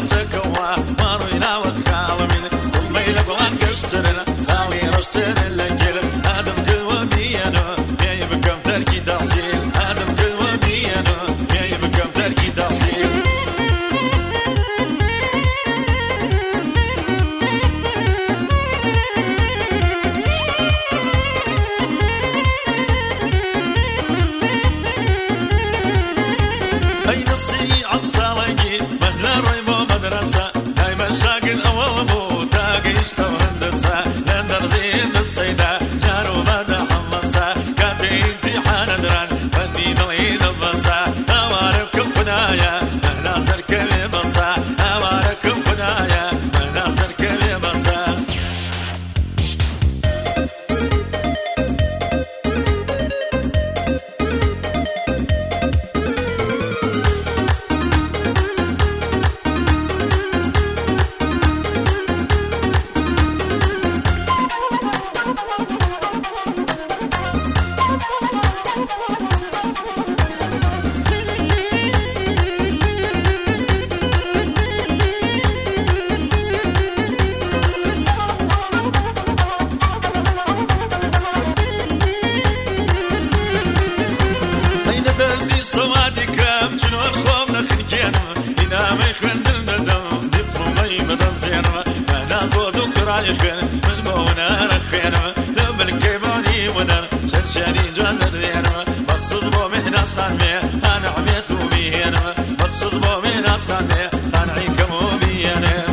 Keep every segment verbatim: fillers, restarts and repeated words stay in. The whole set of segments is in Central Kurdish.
تكوا ماروينا وخالمين ثم إلى بلان قشترنا خالي رشترنا لنجل آدم كوا بيانا يا يبكم تركي تحصيل آدم كوا بيانا يا يبكم تركي تحصيل أي نصي عن صالحي مهلا ريبو مدرسة هاي مشاكل أول بو تاقي اشتغل هندسة لندر زين الصيدة جارو مدى حمصة كاتي امتحان دران فني نوعين البصة أواركم فنايا مهلا زركبي بصة أواركم فنايا مهلا زركبي بصة صوادي كام شنون خومنا خنكينا إنا ما يخندل ندم دبلومي مدن زينما أنا زو دكتورا يخين من بونا رخينما لما الكيباني ونن شنشاني جانا دينما مقصود بو مهناس خانمي أنا عميتو بيهنما مقصود بو مهناس خانمي أنا عيكمو بيهنما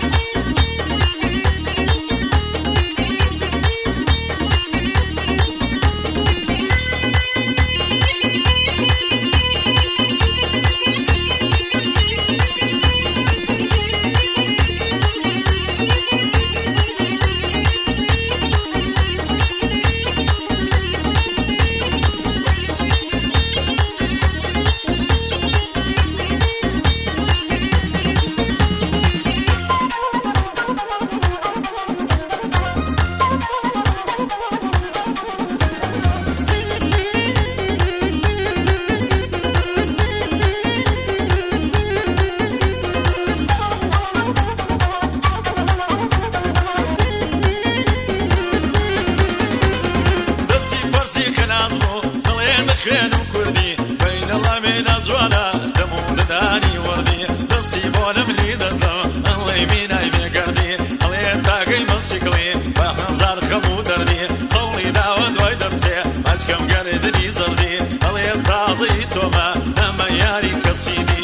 خين وكردي بين الله من أجوانا دمو لداني وردي نصيبو لملي دردم الله يمينا يمي قربي الله يتاقي مسيقلي باحنا زار خمو دردي قولي داود ويدرسي ماجكم قردني زردي الله يتازي توما أما ياري كسيدي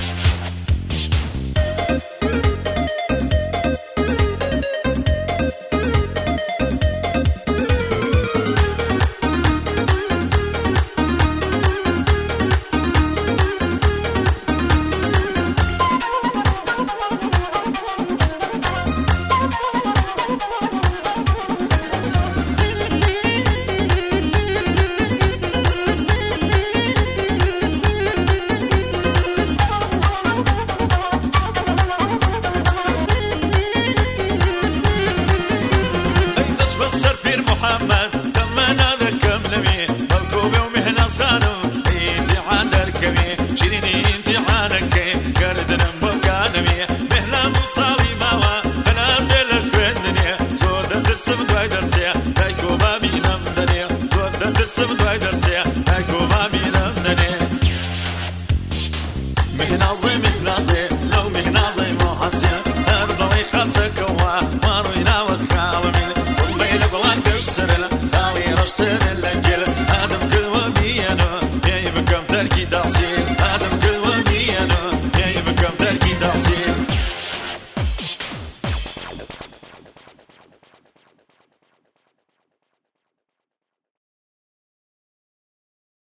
السفير محمد تمنا ذكم لمي ملكوبي ومهناس خانم ايدي عند الكمي شيريني امتحانك قردنا مبكانمي مهنا مصالي ماما خنا دلك بندني زود درس بدوي درسي تايكو بابي نمدني زود درس بدوي درسي